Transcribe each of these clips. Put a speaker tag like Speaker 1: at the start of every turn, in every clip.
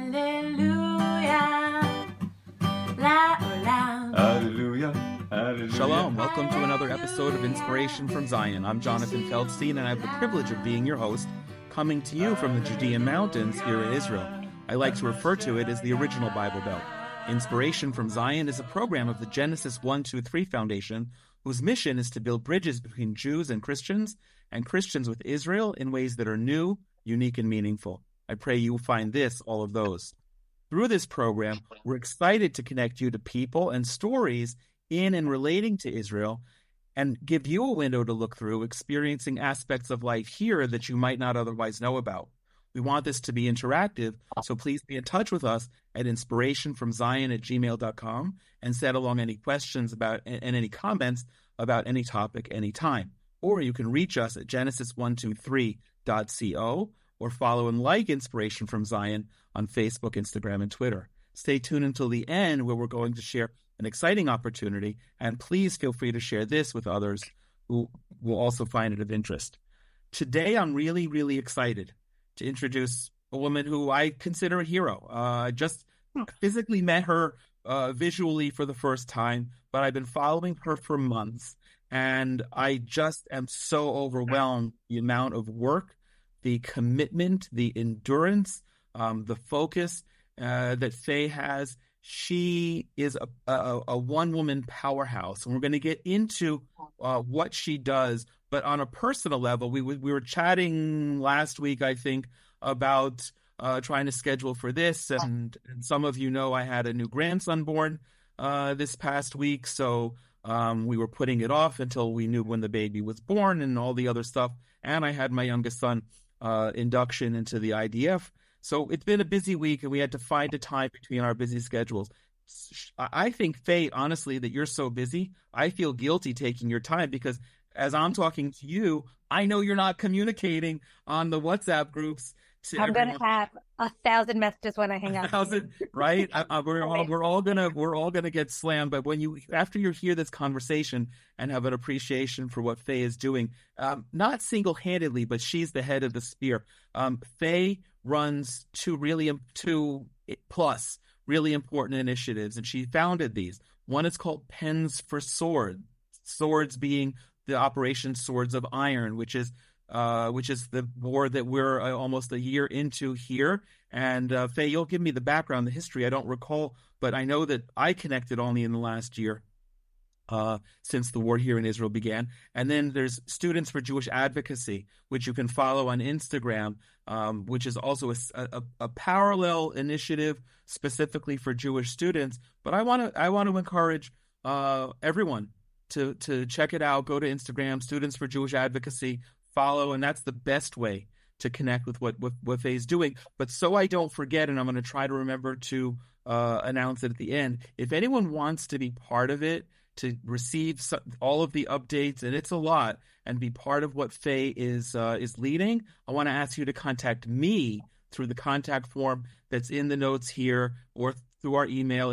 Speaker 1: Hallelujah. La, la.
Speaker 2: Hallelujah. Hallelujah.
Speaker 3: Shalom. Welcome to another episode of Inspiration from Zion. I'm Jonathan Feldstein, and I have the privilege of being your host, coming to you from the Judean Mountains here in Israel. I like to refer to it as the original Bible Belt. Inspiration from Zion is a program of the Genesis 1-2-3 Foundation, whose mission is to build bridges between Jews and Christians with Israel in ways that are new, unique, and meaningful. I pray you will find this, all of those. Through this program, we're excited to connect you to people and stories in and relating to Israel and give you a window to look through, experiencing aspects of life here that you might not otherwise know about. We want this to be interactive, so please be in touch with us at inspirationfromzion@gmail.com and send along any questions about and any comments about any topic anytime. Or you can reach us at genesis123.co or follow and like Inspiration from Zion on Facebook, Instagram, and Twitter. Stay tuned until the end, where we're going to share an exciting opportunity, and please feel free to share this with others who will also find it of interest. Today, I'm really, really excited to introduce a woman who I consider a hero. I just physically met her visually for the first time, but I've been following her for months, and I just am so overwhelmed the amount of work, the commitment, the endurance, the focus that Faye has. She is a one-woman powerhouse, and we're going to get into what she does. But on a personal level, we were chatting last week, I think, about trying to schedule for this. And some of you know I had a new grandson born this past week, so we were putting it off until we knew when the baby was born and all the other stuff. And I had my youngest son induction into the IDF. So it's been a busy week, and we had to find a time between our busy schedules. I think, Faye, honestly, that you're so busy, I feel guilty taking your time, because as I'm talking to you, I know you're not communicating on the WhatsApp groups.
Speaker 4: I'm going to have 1,000 messages when I hang out.
Speaker 3: 1,000, right? We're all gonna get slammed. But after you hear this conversation and have an appreciation for what Faye is doing, not single-handedly, but she's the head of the spear. Faye runs two really important initiatives, and she founded these. One is called Pens for Swords. Swords being the Operation Swords of Iron, which is the war that we're almost a year into here. And Faye, you'll give me the background, the history. I don't recall, but I know that I connected only in the last year since the war here in Israel began. And then there's Students for Jewish Advocacy, which you can follow on Instagram, which is also a parallel initiative specifically for Jewish students. But I want to encourage everyone to check it out. Go to Instagram, Students for Jewish Advocacy, follow, and that's the best way to connect with what Faye's doing. But so I don't forget, and I'm going to try to remember to announce it at the end, if anyone wants to be part of it, to receive all of the updates, and it's a lot, and be part of what Faye is leading, I want to ask you to contact me through the contact form that's in the notes here, or through our email,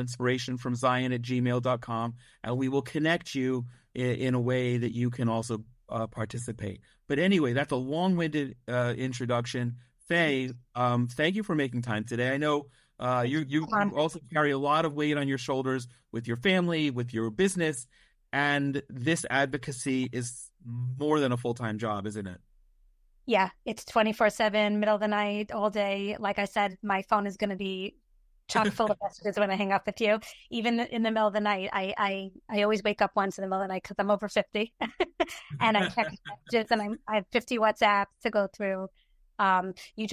Speaker 3: inspirationfromzion@gmail.com, and we will connect you in a way that you can also participate. But anyway, that's a long-winded introduction. Faye, thank you for making time today. I know you also carry a lot of weight on your shoulders with your family, with your business, and this advocacy is more than a full-time job, isn't it?
Speaker 4: Yeah, it's 24/7, middle of the night, all day. Like I said, my phone is going to be chock full of messages when I hang up with you. Even in the middle of the night, I always wake up once in the middle of the night because I'm over 50, and I check messages, and I have 50 WhatsApps to go through. You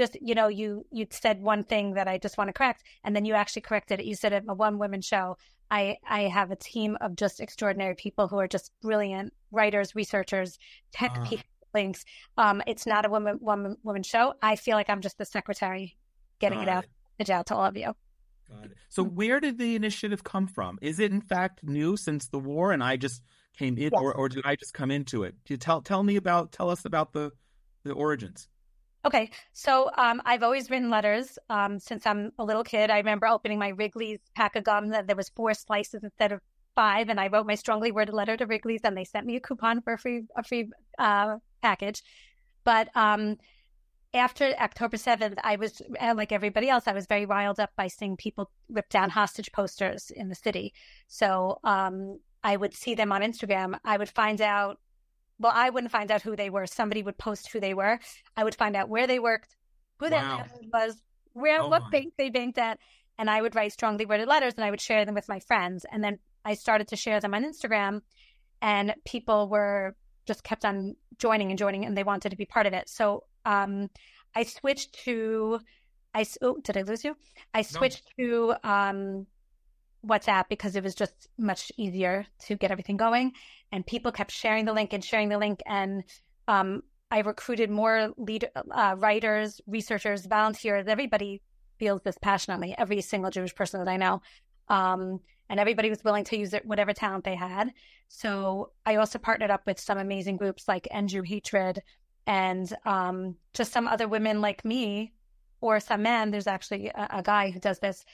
Speaker 4: said one thing that I just want to correct, and then you actually corrected it. You said a one-woman show. I have a team of just extraordinary people who are just brilliant writers, researchers, tech people, links. It's not a woman show. I feel like I'm just the secretary getting it out to all of you.
Speaker 3: Got it. So where did the initiative come from? Is it in fact new since the war and I just came in, yes, or did I just come into it? Tell us about the origins.
Speaker 4: Okay, so I've always written letters since I'm a little kid. I remember opening my Wrigley's pack of gum that there was 4 slices instead of 5, and I wrote my strongly worded letter to Wrigley's, and they sent me a coupon for a free package. But after October 7th, I was, like everybody else, I was very riled up by seeing people rip down hostage posters in the city. So I would see them on Instagram. I would find out, well, I wouldn't find out who they were. Somebody would post who they were. I would find out where they worked, who their family was, what bank they banked at. And I would write strongly worded letters and I would share them with my friends. And then I started to share them on Instagram, and people were just kept on joining and they wanted to be part of it. So I switched to, did I lose you? I switched to WhatsApp because it was just much easier to get everything going. And people kept sharing the link. And I recruited more writers, researchers, volunteers. Everybody feels this passionately, every single Jewish person that I know. And everybody was willing to use it, whatever talent they had. So I also partnered up with some amazing groups like End Jew Hatred, and just some other women like me, or some men. There's actually a guy who does this,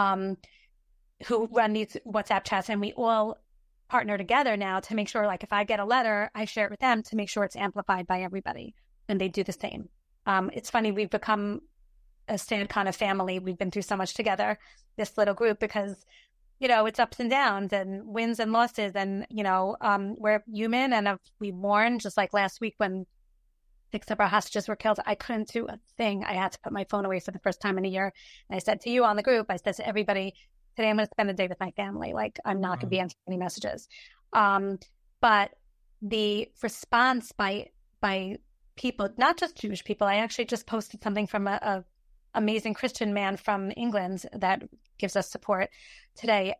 Speaker 4: who run these WhatsApp chats, and we all partner together now to make sure, like, if I get a letter, I share it with them to make sure it's amplified by everybody, and they do the same. It's funny, we've become a sad kind of family. We've been through so much together, this little group, because, you know, it's ups and downs and wins and losses, and, you know, we're human, and we mourn. Just like last week when 6 of our hostages were killed, I couldn't do a thing. I had to put my phone away for the first time in a year. And I said to you on the group, I said to everybody, today I'm going to spend the day with my family. Like, I'm not going to be answering any messages. But the response by people, not just Jewish people, I actually just posted something from a amazing Christian man from England that gives us support today.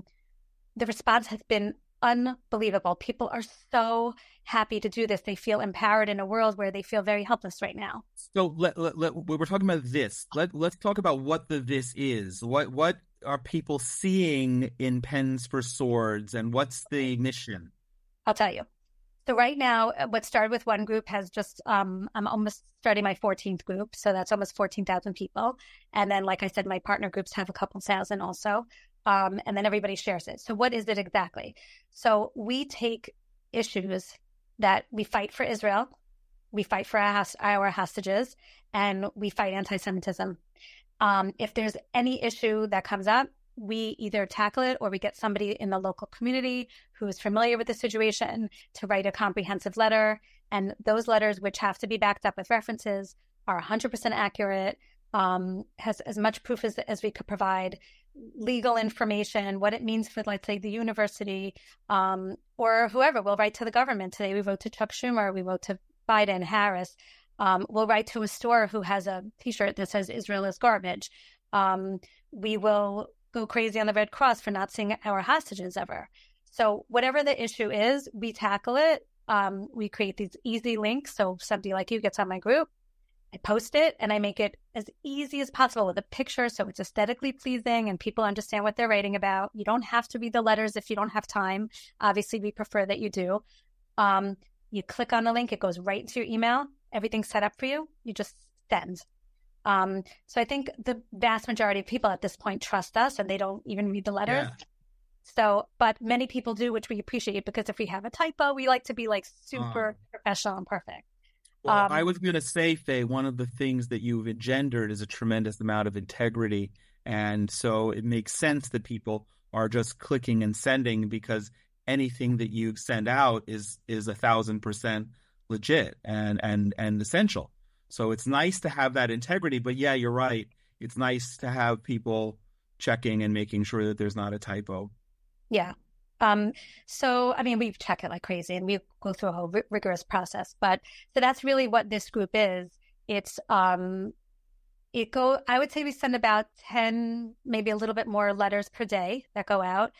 Speaker 4: The response has been unbelievable. People are so happy to do this. They feel empowered in a world where they feel very helpless right now.
Speaker 3: So we're talking about this. Let's talk about what this is. What are people seeing in Pens for Swords, and what's the mission?
Speaker 4: I'll tell you. So right now, what started with one group has just, I'm almost starting my 14th group. So that's almost 14,000 people. And then, like I said, my partner groups have a couple thousand also. And then everybody shares it. So what is it exactly? So we take issues that we fight for Israel, we fight for our hostages, and we fight anti-Semitism. If there's any issue that comes up, we either tackle it, or we get somebody in the local community who is familiar with the situation to write a comprehensive letter. And those letters, which have to be backed up with references, are 100% accurate, has as much proof as we could provide, legal information, what it means for, let's say, the university, or whoever. We'll write to the government. Today we wrote to Chuck Schumer, we wrote to Biden, Harris. We'll write to a store who has a T-shirt that says Israel is garbage. We will go crazy on the Red Cross for not seeing our hostages ever. So whatever the issue is, we tackle it. We create these easy links. So somebody like you gets on my group, I post it, and I make it as easy as possible with a picture, so it's aesthetically pleasing and people understand what they're writing about. You don't have to read the letters if you don't have time. Obviously, we prefer that you do. You click on the link, it goes right into your email. Everything's set up for you. You just send. So I think the vast majority of people at this point trust us, and they don't even read the letters. Yeah. So, but many people do, which we appreciate, because if we have a typo, we like to be like super professional and perfect.
Speaker 3: Well, I was going to say, Faye, one of the things that you've engendered is a tremendous amount of integrity. And so it makes sense that people are just clicking and sending, because anything that you send out is 1,000% legit and essential. So it's nice to have that integrity. But yeah, you're right. It's nice to have people checking and making sure that there's not a typo.
Speaker 4: Yeah. So, I mean, we check it like crazy, and we go through a whole rigorous process, but so that's really what this group is. It's, I would say we send about 10, maybe a little bit more letters per day that go out.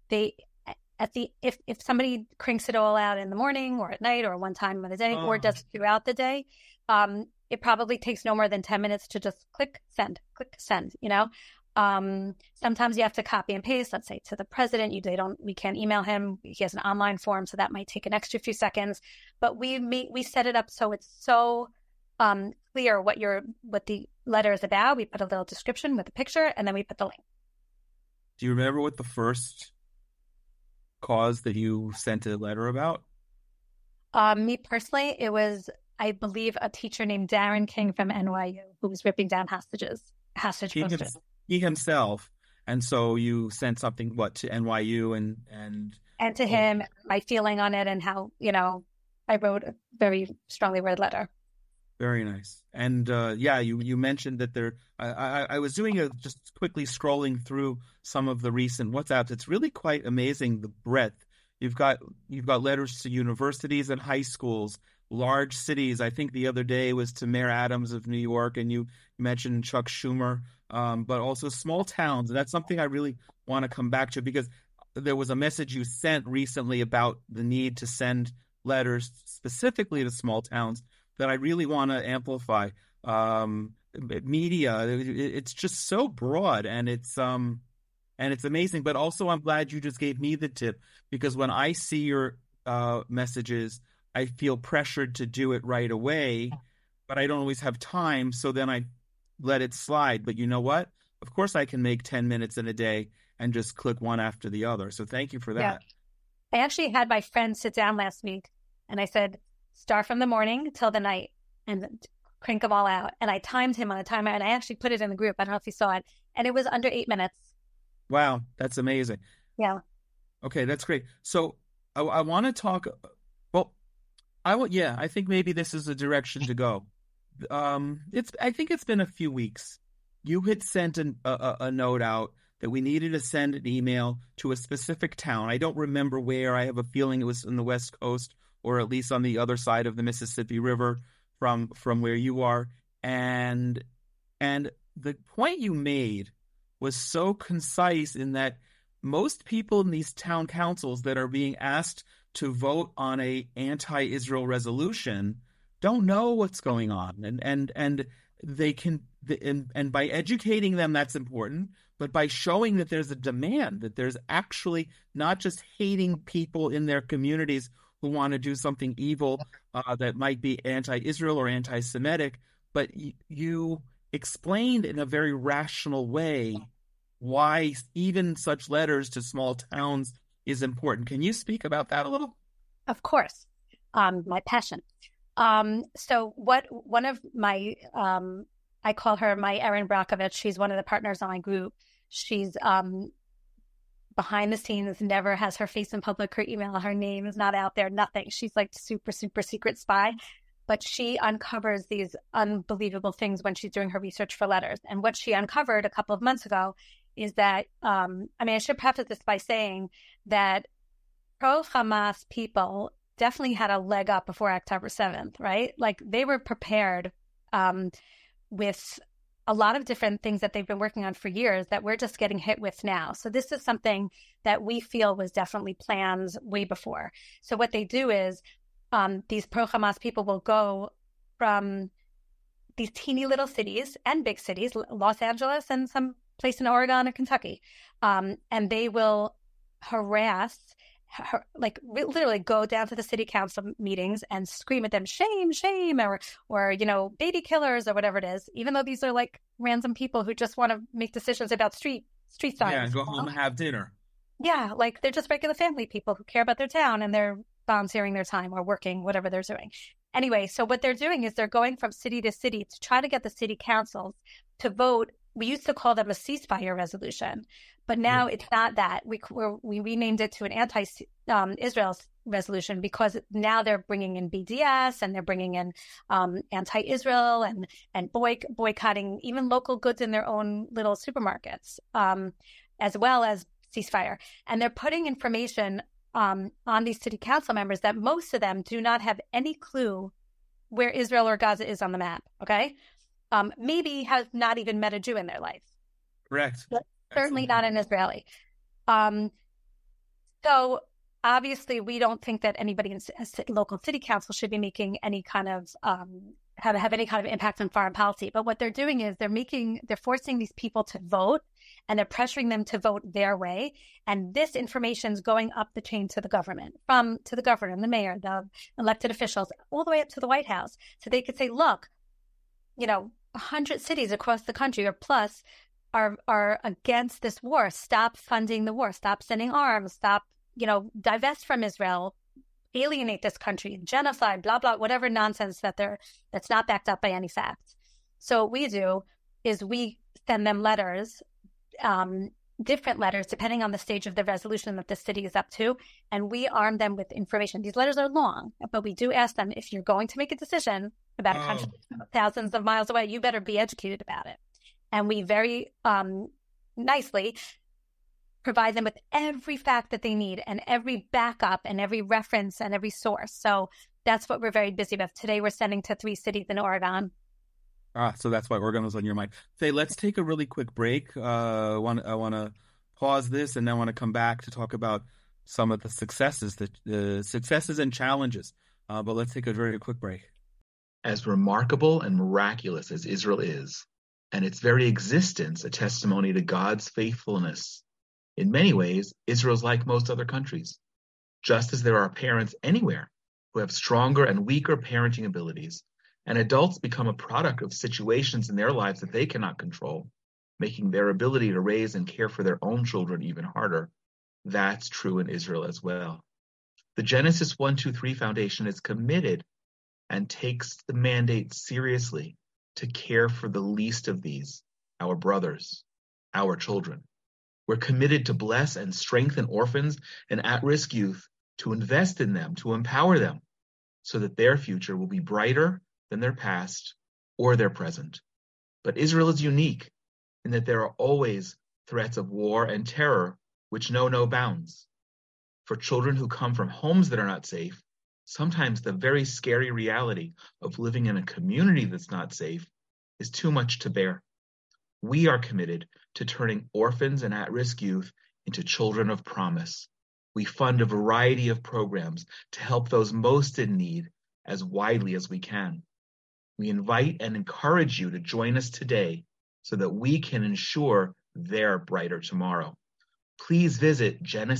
Speaker 4: If somebody cranks it all out in the morning or at night or one time of the day, or does it throughout the day, it probably takes no more than 10 minutes to just click send, you know? Sometimes you have to copy and paste, let's say to the president. We can't email him. He has an online form, so that might take an extra few seconds. But we set it up so it's so clear what the letter is about. We put a little description with a picture, and then we put the link.
Speaker 3: Do you remember what the first cause that you sent a letter about?
Speaker 4: Me personally, it was I believe, a teacher named Darren King from NYU who was ripping down hostage posters.
Speaker 3: He himself. And so you sent something, to NYU
Speaker 4: and to him, my feeling on it, and how, I wrote a very strongly worded letter.
Speaker 3: Very nice. And you mentioned that I was just quickly scrolling through some of the recent WhatsApps. It's really quite amazing, the breadth. You've got letters to universities and high schools, large cities. I think the other day was to Mayor Adams of New York, and you mentioned Chuck Schumer, but also small towns. And that's something I really want to come back to, because there was a message you sent recently about the need to send letters specifically to small towns that I really want to amplify. Media, it's just so broad, and it's amazing. But also, I'm glad you just gave me the tip, because when I see your messages, I feel pressured to do it right away, but I don't always have time. So then I let it slide. But you know what? Of course, I can make 10 minutes in a day and just click one after the other. So thank you for that.
Speaker 4: Yeah. I actually had my friend sit down last week, and I said, start from the morning till the night and crank them all out. And I timed him on a timer, and I actually put it in the group. I don't know if you saw it. And it was under 8 minutes.
Speaker 3: Wow, that's amazing.
Speaker 4: Yeah.
Speaker 3: Okay, that's great. So I want to talk. Well, I think maybe this is a direction to go. I think it's been a few weeks. You had sent a note out that we needed to send an email to a specific town. I don't remember where. I have a feeling it was in the West Coast, or at least on the other side of the Mississippi River from where you are. And the point you made was so concise, in that most people in these town councils that are being asked to vote on a anti-Israel resolution don't know what's going on. And they can, and by educating them, that's important, but by showing that there's a demand, that there's actually not just hating people in their communities who want to do something evil that might be anti-Israel or anti-Semitic, but you explained in a very rational way why even such letters to small towns is important. Can you speak about that a little?
Speaker 4: Of course. My passion. So one of my, I call her my Erin Brockovich. She's one of the partners on my group. She's behind the scenes, never has her face in public, her email, her name is not out there, nothing. She's like super, super secret spy, but she uncovers these unbelievable things when she's doing her research for letters. And what she uncovered a couple of months ago is that, I should preface this by saying that pro-Hamas people definitely had a leg up before October 7th, right? Like, they were prepared with a lot of different things that they've been working on for years that we're just getting hit with now. So this is something that we feel was definitely planned way before. So what they do is these pro-Hamas people will go from these teeny little cities and big cities, Los Angeles and some place in Oregon or Kentucky, and they will harass, literally go down to the city council meetings and scream at them, shame, shame, or baby killers or whatever it is, even though these are like random people who just want to make decisions about street signs.
Speaker 3: Yeah, go home and have dinner.
Speaker 4: Yeah, like they're just regular family people who care about their town, and they're volunteering their time or working, whatever they're doing. Anyway, so what they're doing is they're going from city to city to try to get the city councils to vote. We used to call them a ceasefire resolution, but now it's not that. We renamed it to an anti-Israel resolution, because now they're bringing in BDS, and they're bringing in anti-Israel and boycotting even local goods in their own little supermarkets, as well as ceasefire. And they're putting information on these city council members that most of them do not have any clue where Israel or Gaza is on the map. Okay. Maybe have not even met a Jew in their life.
Speaker 3: Correct.
Speaker 4: But certainly not an Israeli. So obviously, we don't think that anybody in local city council should be making any kind of have any kind of impact on foreign policy. But what they're doing is they're forcing these people to vote, and they're pressuring them to vote their way. And this information is going up the chain to the government, to the governor, the mayor, the elected officials, all the way up to the White House. So they could say, look, 100 cities across the country or plus are against this war. Stop funding the war. Stop sending arms. Stop, divest from Israel. alienate this country, genocide, blah, blah, whatever nonsense that's not backed up by any facts. So what we do is we send them letters, different letters, depending on the stage of the resolution that the city is up to, and we arm them with information. These letters are long, but we do ask them, if you're going to make a decision about a country thousands of miles away, you better be educated about it. And we very nicely provide them with every fact that they need and every backup and every reference and every source. So that's what we're very busy with. Today we're sending to 3 cities in Oregon.
Speaker 3: So that's why Oregon was on your mind. Faye, let's take a really quick break. I want to pause this, and then I want to come back to talk about some of the successes, the successes and challenges. But let's take a very quick break.
Speaker 5: As remarkable and miraculous as Israel is, and its very existence a testimony to God's faithfulness, in many ways, Israel's like most other countries. Just as there are parents anywhere who have stronger and weaker parenting abilities, and adults become a product of situations in their lives that they cannot control, making their ability to raise and care for their own children even harder, that's true in Israel as well. The Genesis 1-2-3 Foundation is committed and takes the mandate seriously to care for the least of these, our brothers, our children. We're committed to bless and strengthen orphans and at-risk youth, to invest in them, to empower them, so that their future will be brighter than their past or their present. But Israel is unique in that there are always threats of war and terror which know no bounds. For children who come from homes that are not safe, sometimes the very scary reality of living in a community that's not safe is too much to bear. We are committed to turning orphans and at-risk youth into children of promise. We fund a variety of programs to help those most in need as widely as we can. We invite and encourage you to join us today so that we can ensure their brighter tomorrow. Please visit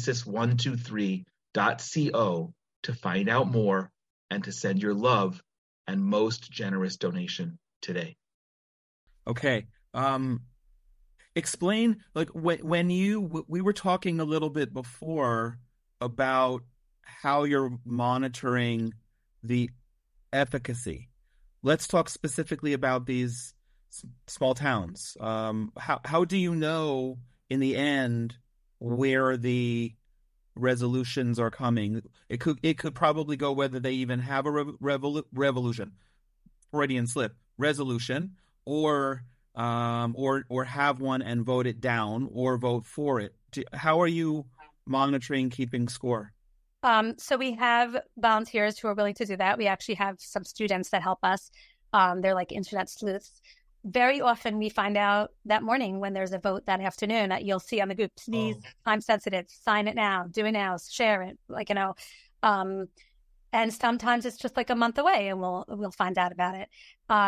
Speaker 5: genesis123.co to find out more and to send your love and most generous donation today.
Speaker 3: Okay. Explain, like, when we were talking a little bit before about how you're monitoring the efficacy. Let's talk specifically about these small towns. How do you know in the end where the resolutions are coming? It could probably go whether they even have a revolution, Freudian slip, resolution, or have one and vote it down or vote for it. How are you monitoring, keeping score?
Speaker 4: So we have volunteers who are willing to do that. We actually have some students that help us. They're like internet sleuths. Very often we find out that morning when there's a vote that afternoon that you'll see on the group, please, time sensitive, sign it now, do it now, share it, and sometimes it's just like a month away and we'll find out about it.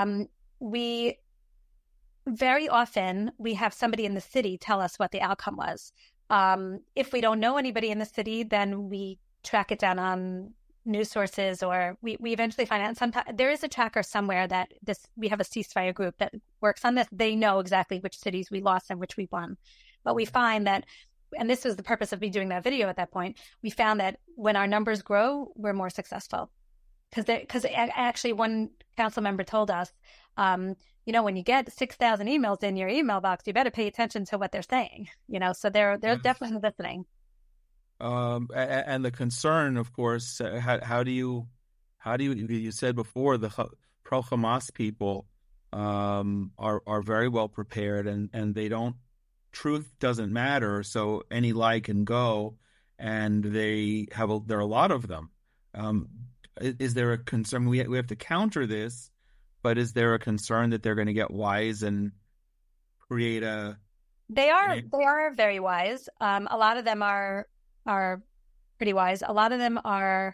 Speaker 4: Very often we have somebody in the city tell us what the outcome was. If we don't know anybody in the city, then we track it down on news sources, or we eventually find out. Sometimes there is a tracker somewhere that we have a ceasefire group that works on this. They know exactly which cities we lost and which we won. But we find that, and this was the purpose of me doing that video at that point, we found that when our numbers grow, we're more successful. Because actually one council member told us, when you get 6,000 emails in your email box, you better pay attention to what they're saying. So they're definitely listening.
Speaker 3: And the concern, of course, how do you said before, the pro-Hamas people are very well prepared, and they don't, truth doesn't matter, so any lie can go, and there are a lot of them. Is there a concern? We have to counter this, but is there a concern that they're going to get wise and create a? They
Speaker 4: are very wise. A lot of them are pretty wise. A lot of them are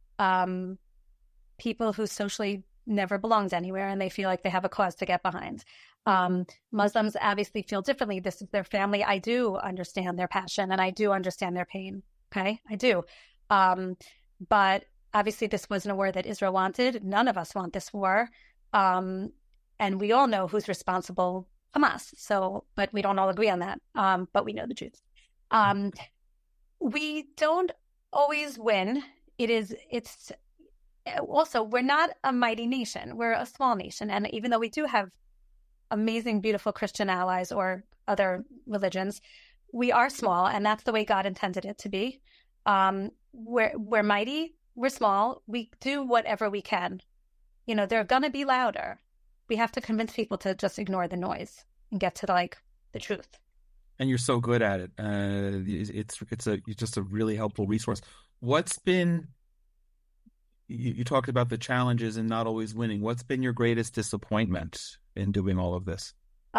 Speaker 4: people who socially never belonged anywhere, and they feel like they have a cause to get behind. Muslims obviously feel differently. This is their family. I do understand their passion, and I do understand their pain. Okay, I do. But obviously this wasn't a war that Israel wanted. None of us want this war. And we all know who's responsible, Hamas. But we don't all agree on that. But we know the truth. We don't always win it's also, we're not a mighty nation. We're a small nation. And even though we do have amazing, beautiful Christian allies or other religions, we are small, and that's the way God intended it to be. We're mighty, we're small, we do whatever we can. They're going to be louder. We have to convince people to just ignore the noise and get to the truth.
Speaker 3: And you're so good at it. It's just a really helpful resource. What's been, you talked about the challenges and not always winning. What's been your greatest disappointment in doing all of this?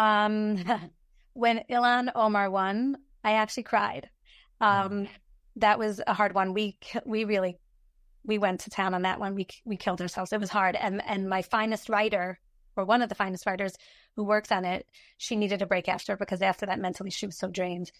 Speaker 4: When Ilhan Omar won, I actually cried. That was a hard one. We went to town on that one. We killed ourselves. It was hard. And my finest writer, or one of the finest writers who works on it, she needed a break after, because after that mentally she was so drained.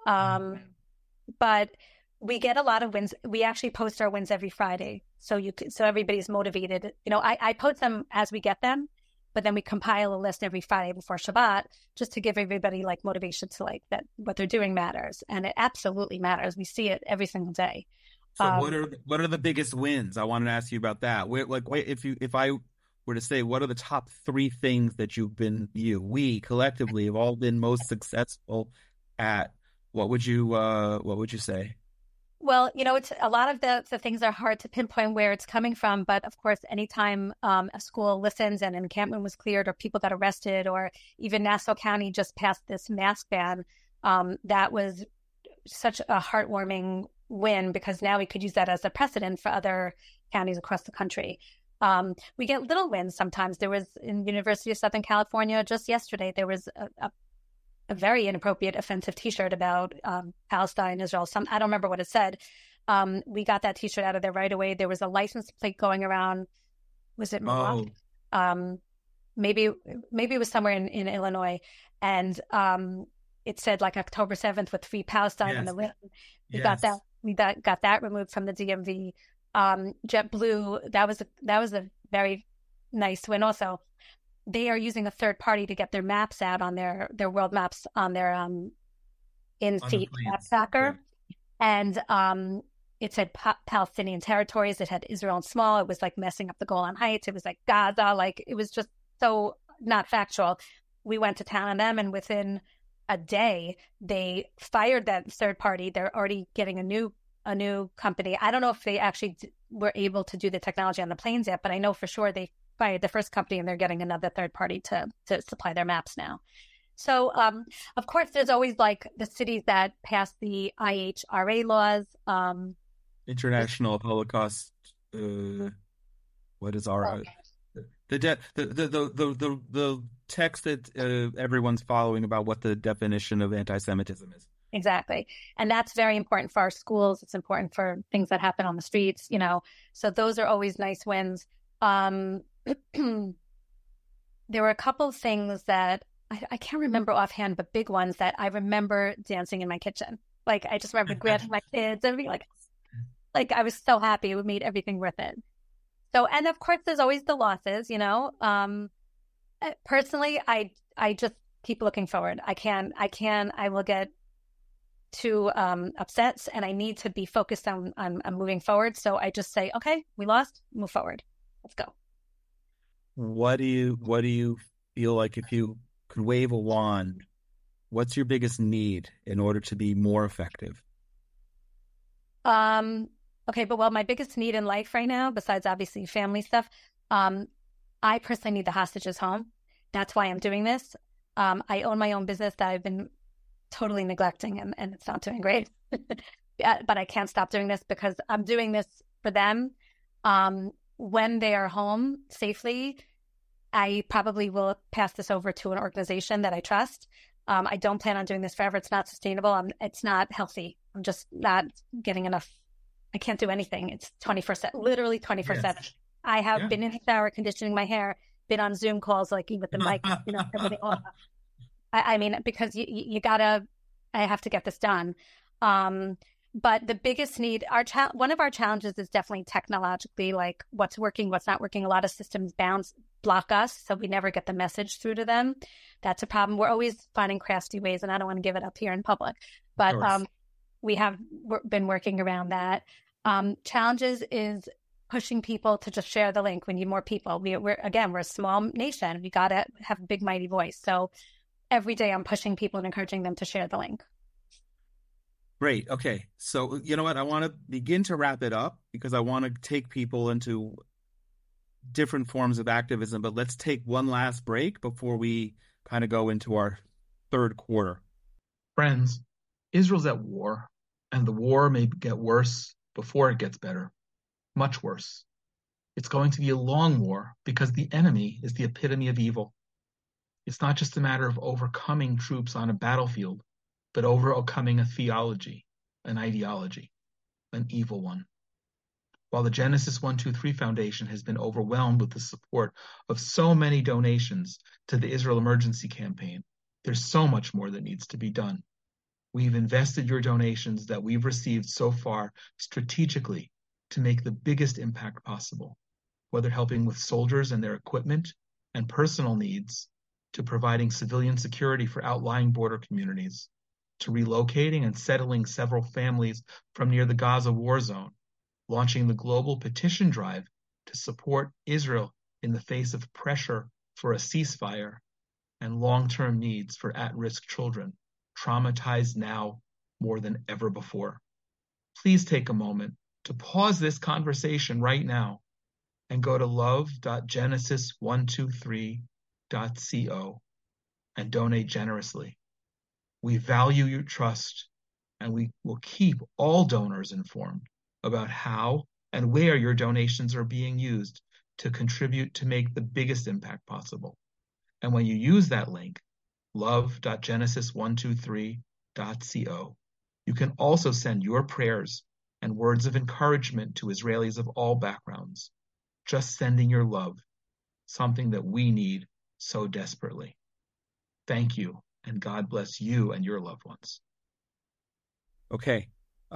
Speaker 4: But we get a lot of wins. We actually post our wins every Friday, so everybody's motivated. I post them as we get them, but then we compile a list every Friday before Shabbat, just to give everybody motivation to that what they're doing matters, and it absolutely matters. We see it every single day.
Speaker 3: So what are the biggest wins? I wanted to ask you about that. If I were to say, what are the top 3 things that we collectively have all been most successful at? What would you say?
Speaker 4: Well, it's a lot of the things are hard to pinpoint where it's coming from. But of course, anytime a school listens and an encampment was cleared, or people got arrested, or even Nassau County just passed this mask ban, that was such a heartwarming win, because now we could use that as a precedent for other counties across the country. We get little wins sometimes. There was, in University of Southern California just yesterday, there was a very inappropriate, offensive T-shirt about Palestine, Israel. I don't remember what it said. We got that T-shirt out of there right away. There was a license plate going around. Was it Milwaukee? Maybe it was somewhere in Illinois, and it said October 7th with Free Palestine on the wing. We got that. We got that removed from the DMV. JetBlue, that was a very nice win. Also, they are using a third party to get their maps out on their world maps on their in-seat map tracker, and it said Palestinian territories. It had Israel in small. It was messing up the Golan Heights. It was Gaza. It was just so not factual. We went to town on them, and within a day they fired that third party. They're already getting a new company. I don't know if they actually were able to do the technology on the planes yet, but I know for sure they fired the first company, and they're getting another third party to supply their maps now. So, of course, there's always the cities that pass the IHRA laws.
Speaker 3: International Holocaust. What is our the text that everyone's following about what the definition of anti-Semitism is?
Speaker 4: Exactly. And that's very important for our schools. It's important for things that happen on the streets, So those are always nice wins. There were a couple of things that I can't remember offhand, but big ones that I remember dancing in my kitchen. I just remember grabbing my kids and being I was so happy. It made everything worth it. So, and of course, there's always the losses, Personally, I just keep looking forward. I will get too upset, and I need to be focused on moving forward. So I just say, okay, we lost, move forward. Let's go.
Speaker 3: What do you feel like, if you could wave a wand, what's your biggest need in order to be more effective?
Speaker 4: Okay, but my biggest need in life right now, besides obviously family stuff, I personally need the hostages home. That's why I'm doing this. I own my own business that I've been totally neglecting, and it's not doing great. But I can't stop doing this because I'm doing this for them. When they are home safely, I probably will pass this over to an organization that I trust. I don't plan on doing this forever. It's not sustainable. It's not healthy. I'm just not getting enough. I can't do anything. It's 24/7, literally 24/7. Yes. I have been in the shower conditioning my hair, been on Zoom calls, even with the mic, everything. I mean, because you gotta, I have to get this done. But the biggest need, one of our challenges is definitely technologically, what's working, what's not working. A lot of systems block us, so we never get the message through to them. That's a problem. We're always finding crafty ways, and I don't want to give it up here in public. But we've been working around that. Challenges is pushing people to just share the link. We need more people. We're a small nation. We got to have a big, mighty voice. So every day I'm pushing people and encouraging them to share the link.
Speaker 3: Great. Okay. So you know what? I want to begin to wrap it up because I want to take people into different forms of activism, but let's take one last break before we kind of go into our third quarter.
Speaker 5: Friends, Israel's at war, and the war may get worse before it gets better. Much worse. It's going to be a long war because the enemy is the epitome of evil. It's not just a matter of overcoming troops on a battlefield, but overcoming a theology, an ideology, an evil one. While the Genesis 123 Foundation has been overwhelmed with the support of so many donations to the Israel Emergency Campaign, there's so much more that needs to be done. We've invested your donations that we've received so far strategically to make the biggest impact possible, whether helping with soldiers and their equipment and personal needs, to providing civilian security for outlying border communities, to relocating and settling several families from near the Gaza war zone, launching the global petition drive to support Israel in the face of pressure for a ceasefire, and long-term needs for at-risk children, traumatized now more than ever before. Please take a moment to pause this conversation right now and go to love.genesis123.co and donate generously. We value your trust, and we will keep all donors informed about how and where your donations are being used to contribute to make the biggest impact possible. And when you use that link, love.genesis123.co, you can also send your prayers and words of encouragement to Israelis of all backgrounds. Just sending your love, something that we need so desperately. Thank you, and God bless you and your loved ones.
Speaker 3: Okay.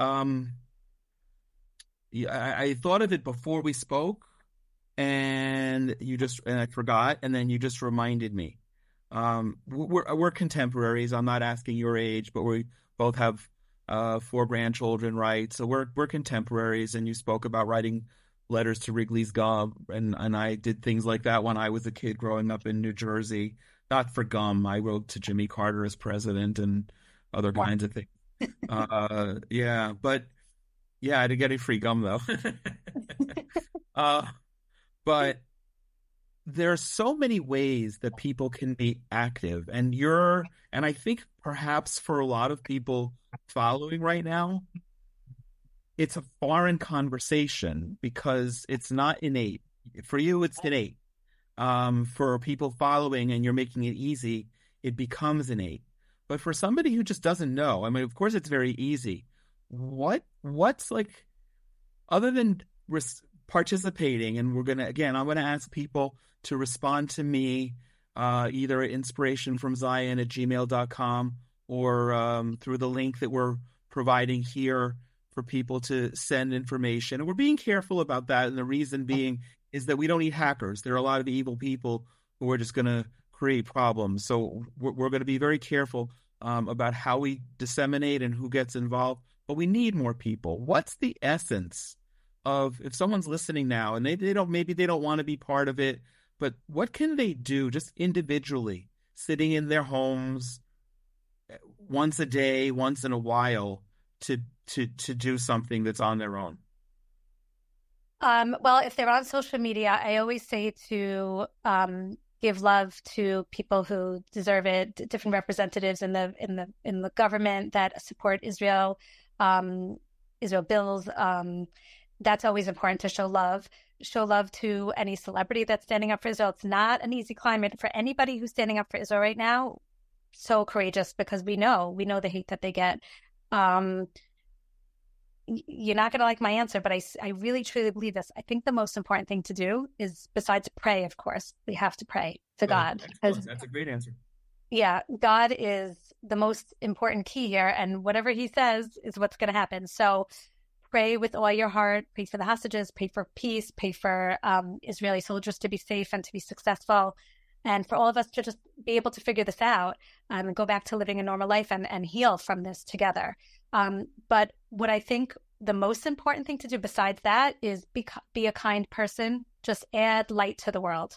Speaker 3: I thought of it before we spoke, and I forgot, and then you just reminded me. We're contemporaries. I'm not asking your age, but we both have 4 grandchildren, right? So we're contemporaries, and you spoke about writing letters to Wrigley's Gum, and I did things like that when I was a kid growing up in New Jersey. Not for gum. I wrote to Jimmy Carter as president and other kinds of things. Yeah, but yeah, I did get a free gum though. But there are so many ways that people can be active, and I think perhaps for a lot of people following right now, it's a foreign conversation because it's not innate. For you, it's innate. For people following and you're making it easy, it becomes innate. But for somebody who just doesn't know, I mean, of course it's very easy. What's like, other than participating, and I'm going to ask people to respond to me either at inspirationfromzion@gmail.com or through the link that we're providing here for people to send information. And we're being careful about that. And the reason being is that we don't need hackers. There are a lot of evil people who are just going to create problems. So we're going to be very careful about how we disseminate and who gets involved. But we need more people. What's the essence of, if someone's listening now and maybe they don't want to be part of it, but what can they do just individually, sitting in their homes once a day, once in a while, to do something that's on their own?
Speaker 4: Well, if they're on social media, I always say to give love to people who deserve it, different representatives in the government that support Israel, Israel bills. That's always important to show love. Show love to any celebrity that's standing up for Israel. It's not an easy climate for anybody who's standing up for Israel right now. So courageous, because we know the hate that they get. You're not going to like my answer, but I really truly believe this. I think the most important thing to do is, besides pray, of course, we have to pray to God.
Speaker 3: That's a great answer.
Speaker 4: Yeah, God is the most important key here, and whatever he says is what's going to happen. So pray with all your heart, pray for the hostages, pray for peace, pray for Israeli soldiers to be safe and to be successful, and for all of us to just be able to figure this out and go back to living a normal life and heal from this together. But what I think the most important thing to do besides that is be a kind person. Just add light to the world.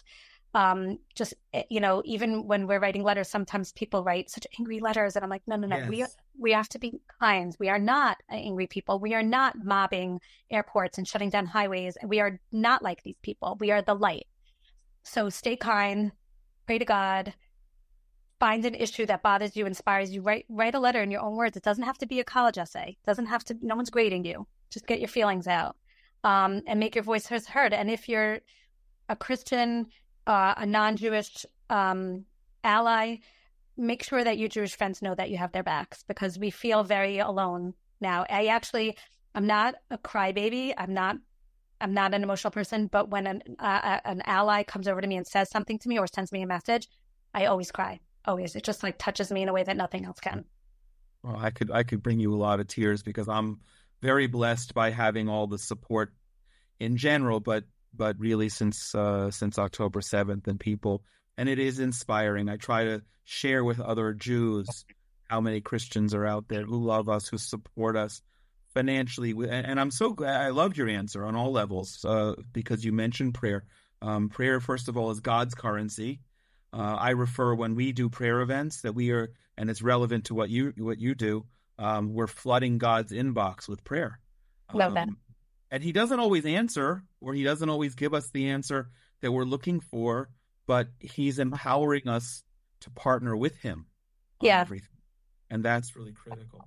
Speaker 4: Even when we're writing letters, sometimes people write such angry letters, and I'm like, no.
Speaker 3: Yes.
Speaker 4: We have to be kind. We are not angry people. We are not mobbing airports and shutting down highways. We are not like these people. We are the light. So stay kind, pray to God, find an issue that bothers you, inspires you. Write a letter in your own words. It doesn't have to be a college essay. It doesn't have to, no one's grading you. Just get your feelings out, and make your voice heard. And if you're a Christian, a non-Jewish ally, make sure that your Jewish friends know that you have their backs, because we feel very alone now. I'm not a crybaby. I'm not an emotional person, but when an ally comes over to me and says something to me or sends me a message, I always cry. Always. It just like touches me in a way that nothing else can.
Speaker 3: Well, I could bring you a lot of tears, because I'm very blessed by having all the support in general, but really since October 7th, and it is inspiring. I try to share with other Jews how many Christians are out there who love us, who support us financially. And I'm so glad. I loved your answer on all levels, because you mentioned prayer. Prayer, first of all, is God's currency. I refer, when we do prayer events, that we are, and it's relevant to what you do, we're flooding God's inbox with prayer.
Speaker 4: Love that.
Speaker 3: And he doesn't always answer, or he doesn't always give us the answer that we're looking for, but he's empowering us to partner with him on everything. And that's really critical.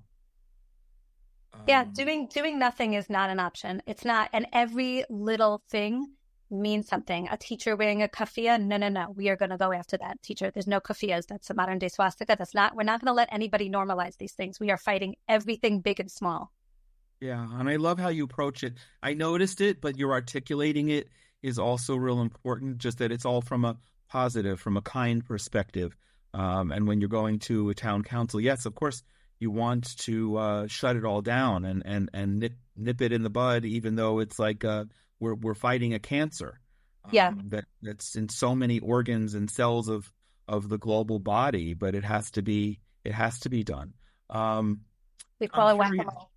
Speaker 4: Doing nothing is not an option. It's not. And every little thing means something. A teacher wearing a keffiyeh, no. We are going to go after that teacher. There's no keffiyehs. That's a modern day swastika. We're not going to let anybody normalize these things. We are fighting everything big and small.
Speaker 3: Yeah, and I love how you approach it. I noticed it, but you're articulating it is also real important, just that it's all from a positive, from a kind perspective. And when you're going to a town council, yes, of course, you want to shut it all down and nip it in the bud, even though it's like we're fighting a cancer that's in so many organs and cells of the global body, but it has to be done.
Speaker 4: We call it whack-a-mole.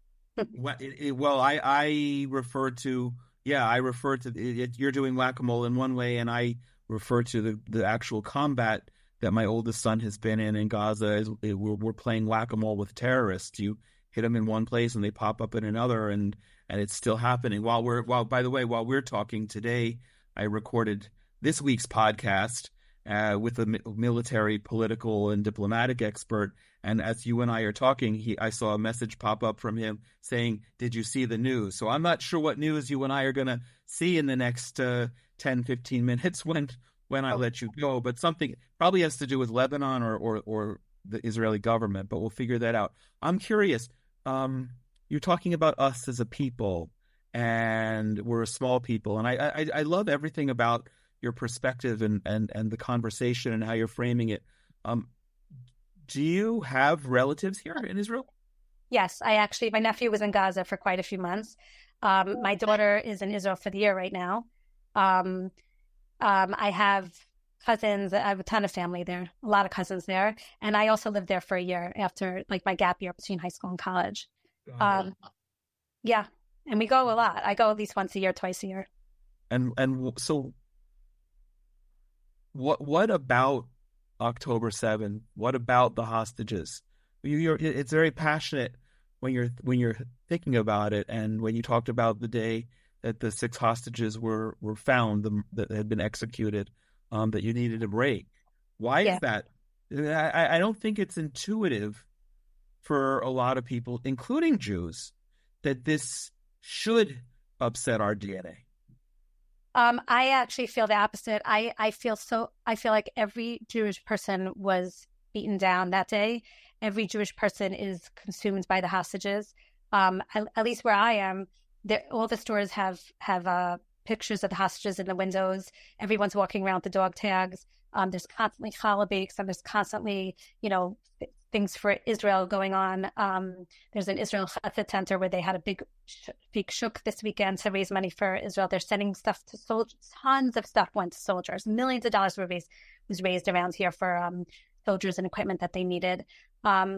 Speaker 3: I refer to it, you're doing whack-a-mole in one way, and I refer to the actual combat that my oldest son has been in Gaza. We're playing whack-a-mole with terrorists. You hit them in one place and they pop up in another, and it's still happening. While we're talking today, I recorded this week's podcast with a military, political, and diplomatic expert. And as you and I are talking, I saw a message pop up from him saying, "Did you see the news?" So I'm not sure what news you and I are going to see in the next 10, 15 minutes when I let you go. But something probably has to do with Lebanon or the Israeli government, but we'll figure that out. I'm curious. You're talking about us as a people, and we're a small people. And I love everything about your perspective and the conversation and how you're framing it. Do you have relatives here in Israel?
Speaker 4: Yes, my nephew was in Gaza for quite a few months. My daughter is in Israel for the year right now. I have cousins. I have a ton of family there, a lot of cousins there. And I also lived there for a year after my gap year between high school and college. Yeah. And we go a lot. I go at least once a year, twice a year.
Speaker 3: And so what about October 7th? What about the hostages? It's very passionate when you're thinking about it, and when you talked about the day that the 6 hostages were found that had been executed, that you needed a break. Why is that? I don't think it's intuitive for a lot of people, including Jews, that this should upset our DNA.
Speaker 4: I actually feel the opposite. I feel like every Jewish person was beaten down that day. Every Jewish person is consumed by the hostages. At least where I am, all the stores have pictures of the hostages in the windows. Everyone's walking around with the dog tags. There's constantly challah bakes, and there's constantly, things for Israel going on. There's an Israel Chesed Center where they had a big shuk this weekend to raise money for Israel. They're sending stuff to soldiers. Tons of stuff went to soldiers. Millions of dollars was raised around here for soldiers and equipment that they needed.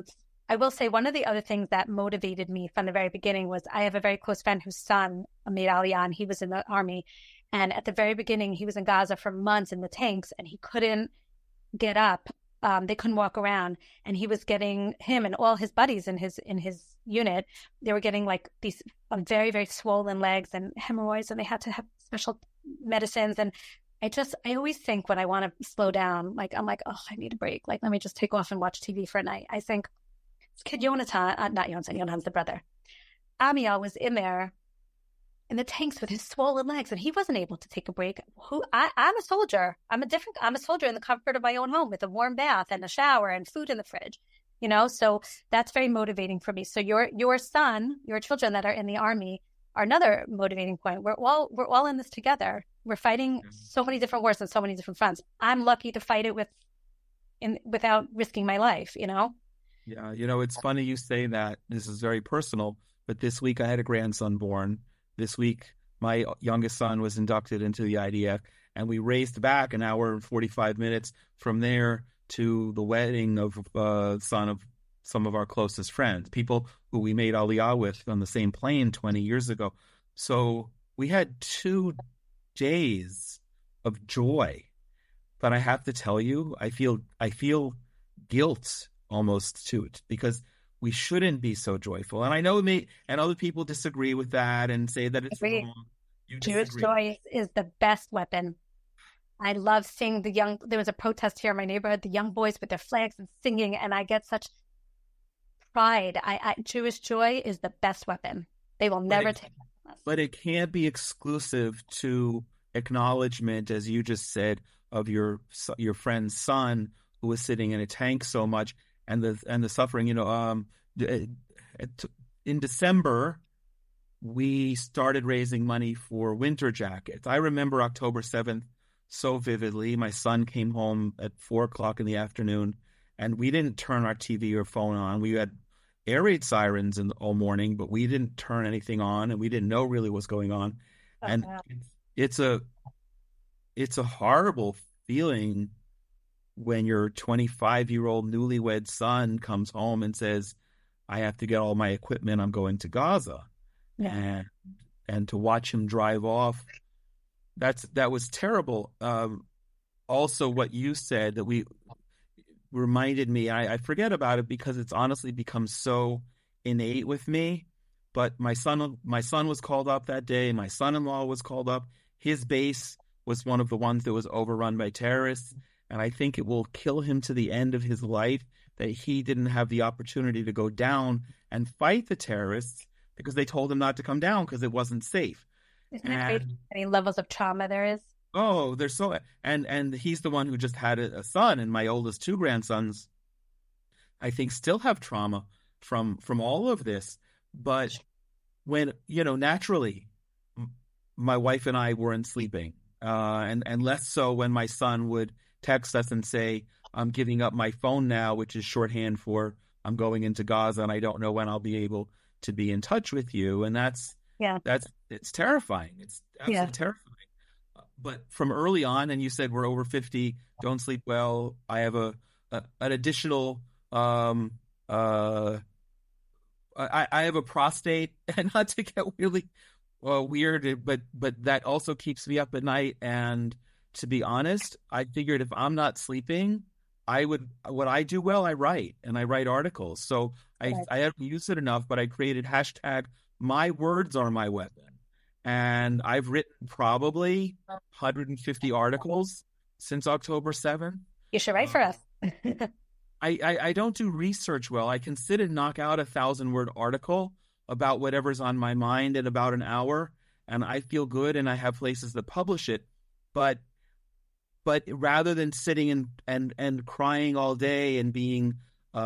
Speaker 4: I will say one of the other things that motivated me from the very beginning was I have a very close friend whose son made Aliyah, and he was in the army. And at the very beginning, he was in Gaza for months in the tanks, and he couldn't get up. They couldn't walk around, and he was getting, him and all his buddies in his unit, they were getting like these very, very swollen legs and hemorrhoids, and they had to have special medicines. And I always think when I want to slow down, like I'm like, oh, I need a break. Like, let me just take off and watch TV for a night. I think this kid Yonatan, not Yonatan, Yonatan's the brother. Amiel was in there in the tanks with his swollen legs, and he wasn't able to take a break. I'm a soldier. I'm a soldier in the comfort of my own home with a warm bath and a shower and food in the fridge, so that's very motivating for me. So your children that are in the army are another motivating point. We're all in this together. We're fighting so many different wars on so many different fronts. I'm lucky to fight it without risking my life,
Speaker 3: Yeah, it's funny you say that. This is very personal, but this week I had a grandson born. This week, my youngest son was inducted into the IDF, and we raced back an hour and 45 minutes from there to the wedding of son of some of our closest friends, people who we made Aliyah with on the same plane 20 years ago. So we had 2 days of joy. But I have to tell you, I feel guilt almost to it, because we shouldn't be so joyful. And I know and other people disagree with that and say that it's wrong.
Speaker 4: Jewish joy is the best weapon. I love seeing there was a protest here in my neighborhood, the young boys with their flags and singing, and I get such pride. Jewish joy is the best weapon. They will never take it from us.
Speaker 3: But it can't be exclusive to acknowledgement, as you just said, of your friend's son who was sitting in a tank so much, and the suffering. In December, we started raising money for winter jackets. I remember October 7th so vividly. My son came home at 4:00 in the afternoon, and we didn't turn our TV or phone on. We had air raid sirens all morning, but we didn't turn anything on, and we didn't know really what's going on. And it's a horrible feeling when your 25-year-old newlywed son comes home and says, I have to get all my equipment, I'm going to Gaza. Yeah. And to watch him drive off, that was terrible. Also, what you said that reminded me, I forget about it because it's honestly become so innate with me, but my son was called up that day. My son-in-law was called up. His base was one of the ones that was overrun by terrorists. And I think it will kill him to the end of his life that he didn't have the opportunity to go down and fight the terrorists because they told him not to come down because it wasn't safe.
Speaker 4: Isn't it crazy how many levels of trauma there is?
Speaker 3: Oh, there's so... And he's the one who just had a son, and my oldest 2 grandsons, I think, still have trauma from all of this. But when, naturally, my wife and I weren't sleeping. And less so when my son would text us and say, I'm giving up my phone now, which is shorthand for I'm going into Gaza and I don't know when I'll be able to be in touch with you. And it's terrifying. It's absolutely terrifying. But from early on, and you said we're over 50, don't sleep well. I have an additional, I have a prostate, and not to get really weird, but that also keeps me up at night. And to be honest, I figured if I'm not sleeping, what I do well, I write, and I write articles. So I haven't used it enough, but I created hashtag my words are my weapon. And I've written probably 150 articles since October 7th.
Speaker 4: You should write for us.
Speaker 3: I don't do research well. I can sit and knock out 1,000-word article about whatever's on my mind in about an hour, and I feel good, and I have places to publish it. But rather than sitting and crying all day and being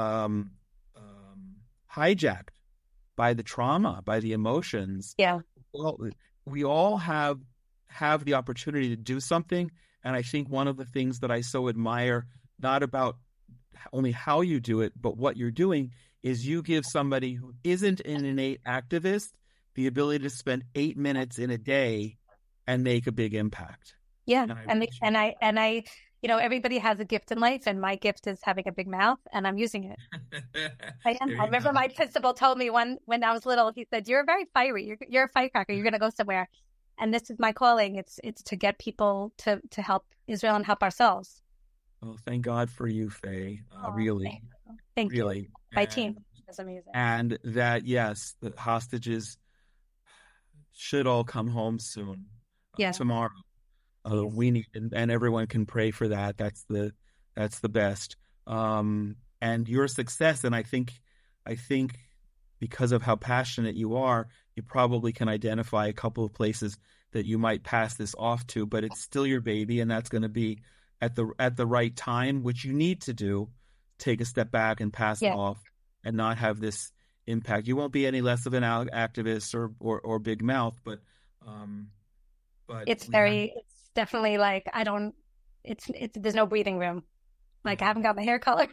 Speaker 3: hijacked by the trauma, by the emotions, well, we all have the opportunity to do something. And I think one of the things that I so admire, not about only how you do it, but what you're doing, is you give somebody who isn't an innate activist the ability to spend 8 minutes in a day and make a big impact.
Speaker 4: Yeah. And I, everybody has a gift in life, and my gift is having a big mouth, and I'm using it. I remember my principal told me when I was little, he said, "You're very fiery. You're a firecracker. You're going to go somewhere." And this is my calling. It's to get people to help Israel and help ourselves.
Speaker 3: Well, thank God for you, Faye. Really.
Speaker 4: Thank
Speaker 3: really.
Speaker 4: you. My team is amazing.
Speaker 3: And that, yes, the hostages should all come home soon. Tomorrow. We need, and everyone can pray for that. That's the best. And your success, and I think because of how passionate you are, you probably can identify a couple of places that you might pass this off to, but it's still your baby, and that's going to be at the right time, which you need to do. Take a step back and pass it off, and not have this impact. You won't be any less of an activist or big mouth, but it's
Speaker 4: definitely like there's no breathing room. Like, I haven't got my hair colored.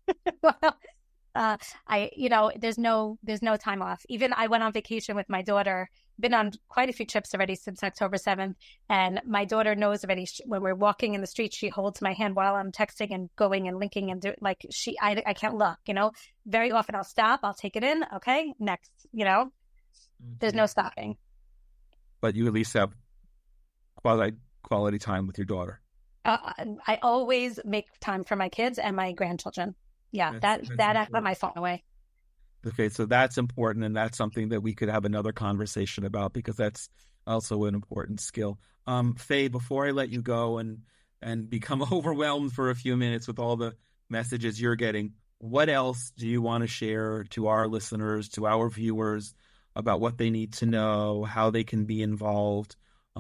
Speaker 4: There's no time off. Even I went on vacation with my daughter, been on quite a few trips already since October 7th. And my daughter knows already when we're walking in the street, she holds my hand while I'm texting and going and linking and I can't look, very often I'll stop, I'll take it in. Okay. Next, there's no stopping. But you at least have quality time with your daughter. I always make time for my kids and my grandchildren. Yeah, I put my phone away.
Speaker 3: Okay, so that's important, and that's something that we could have another conversation about, because that's also an important skill. Faye, before I let you go and become overwhelmed for a few minutes with all the messages you're getting, what else do you want to share to our listeners, to our viewers, about what they need to know, how they can be involved?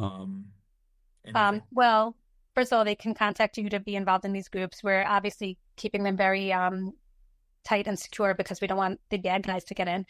Speaker 4: Well, first of all, they can contact you to be involved in these groups. We're obviously keeping them very tight and secure because we don't want the bad guys to get in.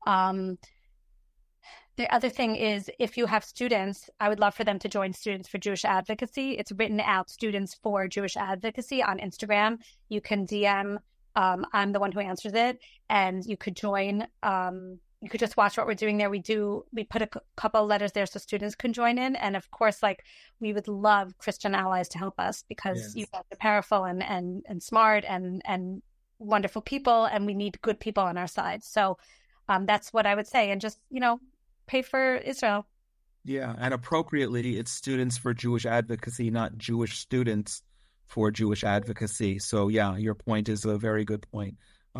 Speaker 4: The other thing is, if you have students, I would love for them to join Students for Jewish Advocacy. It's written out, Students for Jewish Advocacy, on Instagram. You can DM. I'm the one who answers it, and you could join. You could just watch what we're doing there. We put a couple of letters there so students can join in. And of course, we would love Christian allies to help us, because you guys are powerful and smart and wonderful people, and we need good people on our side. So that's what I would say. And just, pray for Israel.
Speaker 3: Yeah. And appropriately, it's Students for Jewish Advocacy, not Jewish Students for Jewish Advocacy. So yeah, your point is a very good point.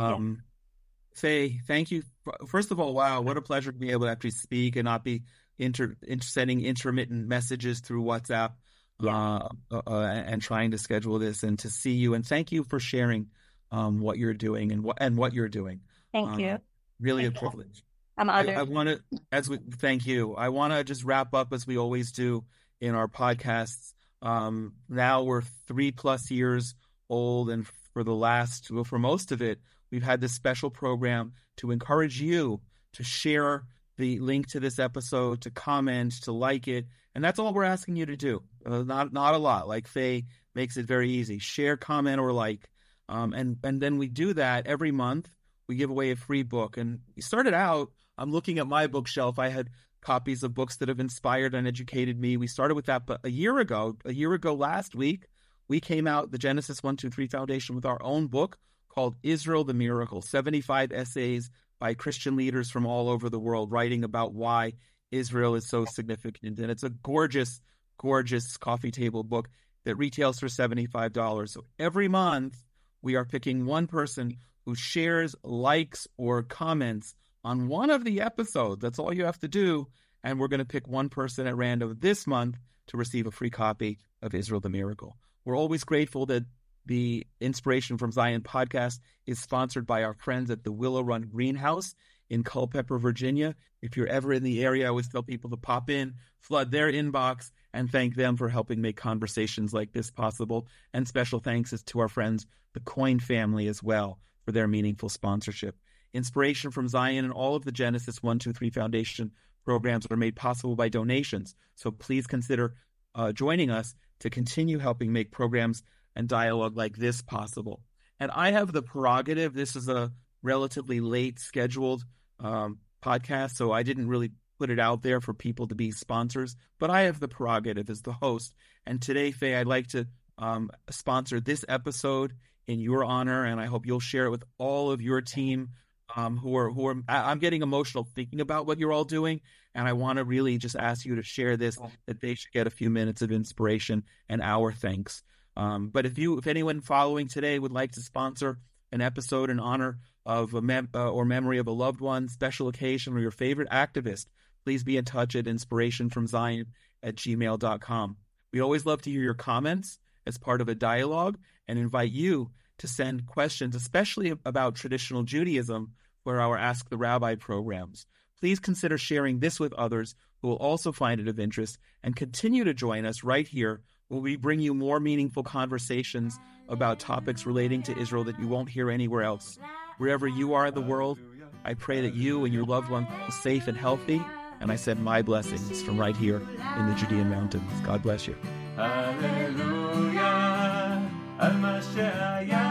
Speaker 3: Faye, thank you. First of all, wow, what a pleasure to be able to actually speak and not be sending intermittent messages through WhatsApp and trying to schedule this, and to see you. And thank you for sharing what you're doing and what you're doing.
Speaker 4: Thank you.
Speaker 3: Really a privilege.
Speaker 4: I'm honored.
Speaker 3: Thank you. I want to just wrap up, as we always do in our podcasts. Now we're 3+ years old, and for most of it, we've had this special program to encourage you to share the link to this episode, to comment, to like it. And that's all we're asking you to do. Not a lot. Like Faye makes it very easy. Share, comment, or like. And then we do that every month. We give away a free book. And we started out, I'm looking at my bookshelf. I had copies of books that have inspired and educated me. We started with that. But a year ago last week, we came out, the Genesis 1-2-3 Foundation, with our own book called Israel the Miracle, 75 essays by Christian leaders from all over the world writing about why Israel is so significant. And it's a gorgeous, gorgeous coffee table book that retails for $75. So every month, we are picking one person who shares, likes, or comments on one of the episodes. That's all you have to do. And we're going to pick one person at random this month to receive a free copy of Israel the Miracle. We're always grateful that the Inspiration from Zion podcast is sponsored by our friends at the Willow Run Greenhouse in Culpeper, Virginia. If you're ever in the area, I always tell people to pop in, flood their inbox, and thank them for helping make conversations like this possible. And special thanks is to our friends, the Coin family, as well, for their meaningful sponsorship. Inspiration from Zion and all of the Genesis 1-2-3 Foundation programs are made possible by donations. So please consider joining us to continue helping make programs and dialogue like this possible. And I have the prerogative, this is a relatively late scheduled podcast, so I didn't really put it out there for people to be sponsors, but I have the prerogative as the host. And today, Faye, I'd like to sponsored this episode in your honor, and I hope you'll share it with all of your team who are. I'm getting emotional thinking about what you're all doing, and I want to really just ask you to share this, that they should get a few minutes of inspiration and our thanks. But if anyone following today would like to sponsor an episode in honor of or memory of a loved one, special occasion, or your favorite activist, please be in touch at inspirationfromzion@gmail.com. We always love to hear your comments as part of a dialogue and invite you to send questions, especially about traditional Judaism, for our Ask the Rabbi programs. Please consider sharing this with others who will also find it of interest, and continue to join us right here where we bring you more meaningful conversations about topics relating to Israel that you won't hear anywhere else. Wherever you are in the world, I pray that you and your loved one are safe and healthy, and I send my blessings from right here in the Judean mountains. God bless you.
Speaker 2: Hallelujah, al